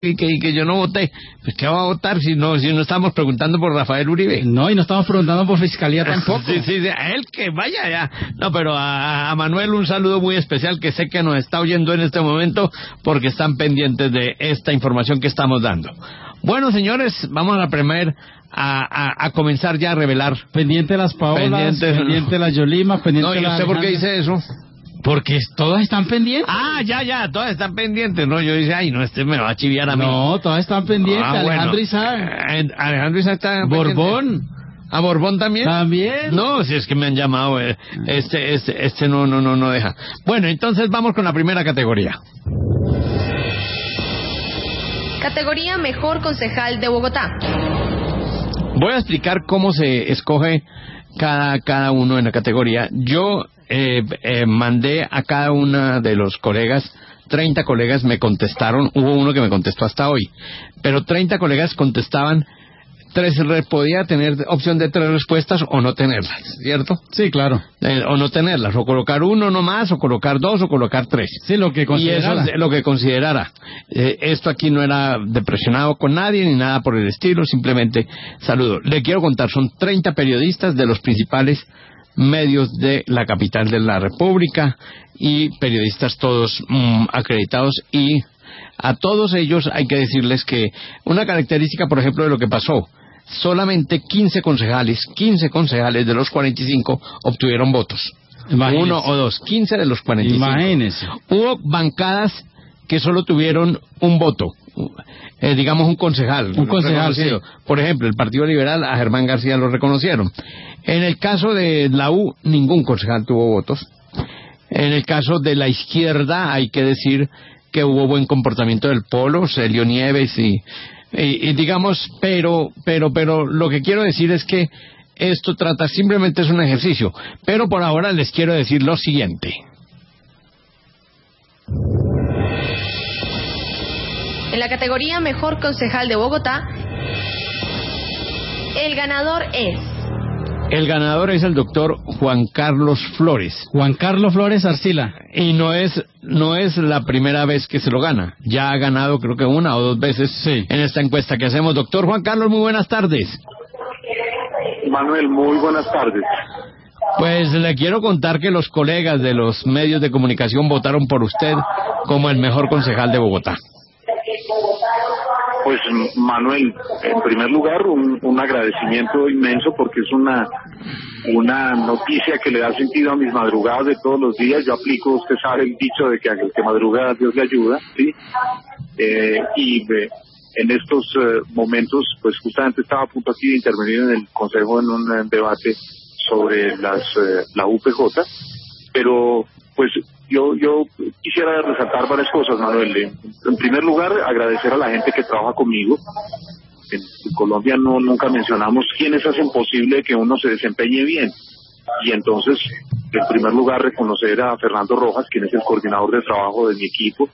que yo no voté. Pues ¿qué va a votar si no estamos preguntando por Rafael Uribe? No, y no estamos preguntando por Fiscalía tampoco. Sí, a él que vaya ya. No, pero a Manuel un saludo muy especial, que sé que nos está oyendo en este momento porque están pendientes de esta información que estamos dando. Bueno, señores, vamos a comenzar ya a revelar. Pendiente las Paolas, pendiente las Yolima, pendiente No, ¿y usted por qué dice eso? Porque todas están pendientes. Ya, todas están pendientes, ¿no? Yo dice, ay, no, este me va a chiviar a mí. No, todas están pendientes. Alejandro Isaac. Alejandro Isaac está Borbón. pendiente. ¿A Borbón también? También. No, si es que me han llamado, este no deja. Bueno, entonces vamos con la primera categoría. Categoría Mejor Concejal de Bogotá. Voy a explicar cómo se escoge cada uno en la categoría. Yo mandé a cada una de los colegas, 30 colegas me contestaron, hubo uno que me contestó hasta hoy, pero 30 colegas contestaban, podía tener opción de 3 respuestas o no tenerlas, ¿cierto? Sí, claro. O no tenerlas, o colocar uno nomás, o colocar 2, o colocar 3. Sí, lo que considerara. Y eso es lo que considerara. Esto aquí no era depresionado con nadie, ni nada por el estilo, simplemente saludo. Le quiero contar, son 30 periodistas de los principales medios de la capital de la República, y periodistas todos acreditados, y a todos ellos hay que decirles que una característica, por ejemplo, de lo que pasó, solamente 15 concejales de los 45 obtuvieron votos. Imagínese. 1 o 2, 15 de los 45. Imagínese. Hubo bancadas que solo tuvieron un voto, digamos un concejal. Un concejal, sí. Por ejemplo, el Partido Liberal, a Germán García lo reconocieron. En el caso de la U, ningún concejal tuvo votos. En el caso de la izquierda, hay que decir que hubo buen comportamiento del Polo, Celio Nieves y digamos, pero lo que quiero decir es que esto simplemente es un ejercicio. Pero por ahora les quiero decir lo siguiente. En la categoría Mejor Concejal de Bogotá, el ganador es... El ganador es el doctor Juan Carlos Flores. Juan Carlos Flores Arcila. Y no es la primera vez que se lo gana. Ya ha ganado creo que 1 o 2 veces en esta encuesta que hacemos. Doctor Juan Carlos, muy buenas tardes. Manuel, muy buenas tardes. Pues le quiero contar que los colegas de los medios de comunicación votaron por usted como el mejor concejal de Bogotá. Pues Manuel, en primer lugar un agradecimiento inmenso, porque es una noticia que le da sentido a mis madrugadas de todos los días. Yo aplico, usted sabe, el dicho de que al que madruga Dios le ayuda, ¿sí? En estos momentos, pues justamente estaba a punto aquí de intervenir en el Consejo en un debate sobre la UPJ, pero pues yo quisiera resaltar varias cosas, Manuel. En primer lugar, agradecer a la gente que trabaja conmigo. En Colombia nunca mencionamos quiénes hacen posible que uno se desempeñe bien. Y entonces, en primer lugar, reconocer a Fernando Rojas, quien es el coordinador de trabajo de mi equipo,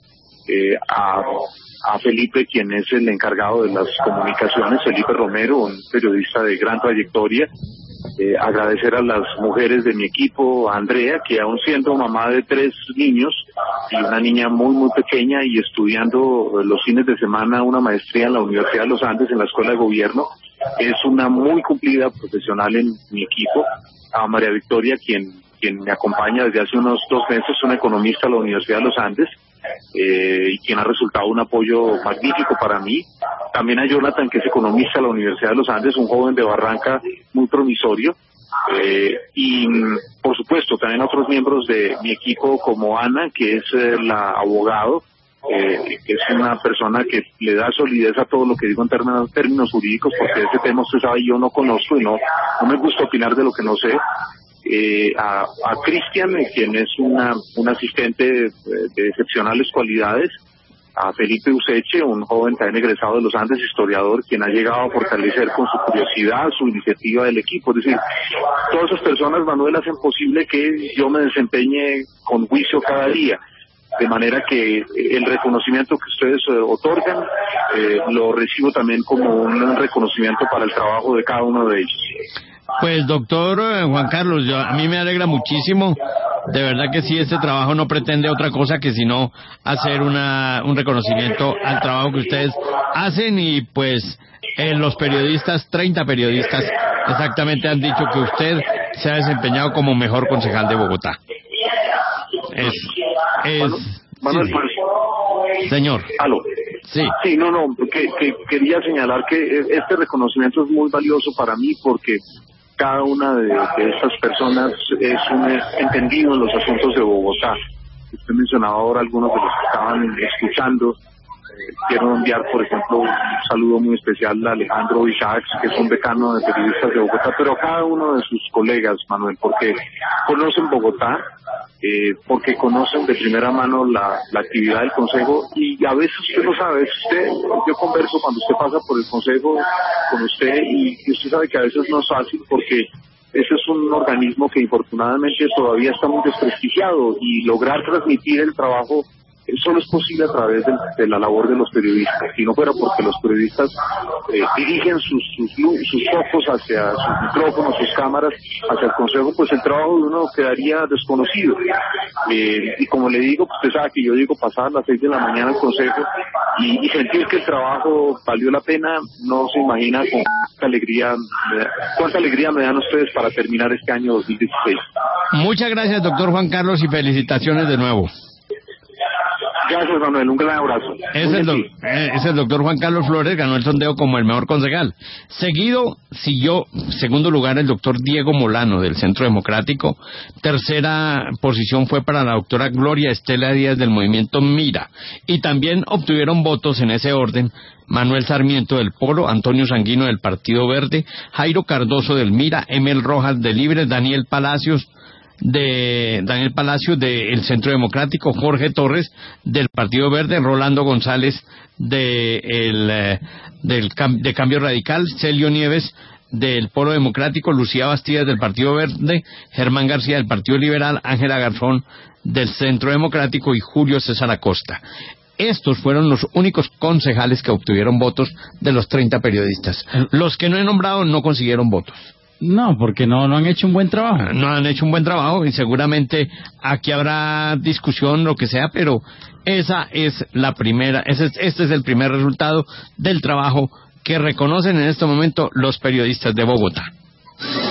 a Felipe, quien es el encargado de las comunicaciones, Felipe Romero, un periodista de gran trayectoria. Agradecer a las mujeres de mi equipo, a Andrea, que aún siendo mamá de 3 niños y una niña muy muy pequeña y estudiando los fines de semana una maestría en la Universidad de los Andes en la Escuela de Gobierno, es una muy cumplida profesional en mi equipo. A María Victoria, quien me acompaña desde hace unos 2 meses, una economista de la Universidad de los Andes, y quien ha resultado un apoyo magnífico para mí. También a Jonathan, que es economista de la Universidad de los Andes, un joven de Barranca muy promisorio, y por supuesto también a otros miembros de mi equipo como Ana, que es la abogado, que es una persona que le da solidez a todo lo que digo en términos jurídicos, porque ese tema usted sabe yo no conozco y no me gusta opinar de lo que no sé. A Cristian, quien es un asistente de excepcionales cualidades, a Felipe Useche, un joven también egresado de los Andes, historiador, quien ha llegado a fortalecer con su curiosidad, su iniciativa del equipo. Es decir, todas esas personas, Manuel, hacen posible que yo me desempeñe con juicio cada día. De manera que el reconocimiento que ustedes otorgan lo recibo también como un reconocimiento para el trabajo de cada uno de ellos. Pues doctor Juan Carlos, a mí me alegra muchísimo De verdad que sí, este trabajo no pretende otra cosa que sino hacer un reconocimiento al trabajo que ustedes hacen y pues los periodistas, 30 periodistas exactamente han dicho que usted se ha desempeñado como mejor concejal de Bogotá. Manuel, sí. Pues, señor. ¿Aló? Sí. Sí, que quería señalar que este reconocimiento es muy valioso para mí porque cada una de estas personas es un entendido en los asuntos de Bogotá. Usted mencionaba ahora algunos de los que estaban escuchando. Quiero enviar, por ejemplo, un saludo muy especial a Alejandro Isaacs, que es un decano de periodistas de Bogotá, pero a cada uno de sus colegas, Manuel, porque conocen Bogotá, porque conocen de primera mano la actividad del Consejo, y a veces usted lo sabe, yo converso cuando usted pasa por el Consejo con usted, y usted sabe que a veces no es fácil porque ese es un organismo que infortunadamente todavía está muy desprestigiado, y lograr transmitir el trabajo solo es posible a través de la labor de los periodistas. Si no fuera porque los periodistas dirigen sus focos hacia sus micrófonos, sus cámaras, hacia el Consejo, pues el trabajo de uno quedaría desconocido. Y como le digo, pues usted sabe que yo digo pasar las 6 de la mañana al Consejo y sentir que el trabajo valió la pena, no se imagina con cuánta alegría me dan ustedes para terminar este año 2016. Muchas gracias, doctor Juan Carlos, y felicitaciones de nuevo. Gracias, Manuel. Un gran abrazo. Es el doctor Juan Carlos Flores, ganó el sondeo como el mejor concejal. Seguido siguió, segundo lugar, el doctor Diego Molano, del Centro Democrático. Tercera posición fue para la doctora Gloria Estela Díaz, del Movimiento Mira. Y también obtuvieron votos en ese orden Manuel Sarmiento, del Polo, Antonio Sanguino, del Partido Verde, Jairo Cardoso, del Mira, Emel Rojas, de Libre, Daniel Palacio del Centro Democrático, Jorge Torres del Partido Verde, Rolando González de Cambio Radical, Celio Nieves del Polo Democrático, Lucía Bastidas del Partido Verde, Germán García del Partido Liberal, Ángela Garzón del Centro Democrático y Julio César Acosta. Estos fueron los únicos concejales que obtuvieron votos de los 30 periodistas. Los que no he nombrado no consiguieron votos. No, porque no han hecho un buen trabajo. No han hecho un buen trabajo y seguramente aquí habrá discusión, lo que sea, pero esa es la primera, este es el primer resultado del trabajo que reconocen en este momento los periodistas de Bogotá.